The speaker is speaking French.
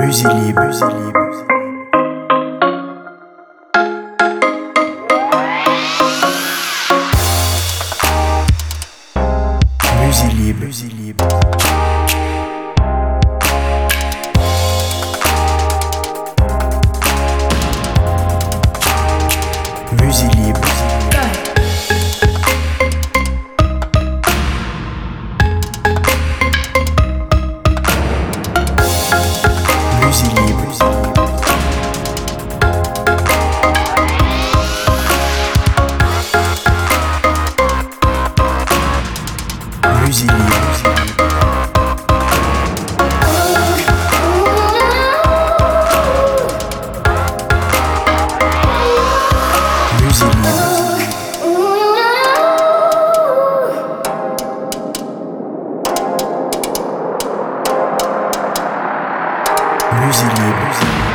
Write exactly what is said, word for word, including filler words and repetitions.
Musée libre, musée libre. Musée libre, musée libre. Musée libre. Musée libre. Musée libre. Musée libre. Musée libre.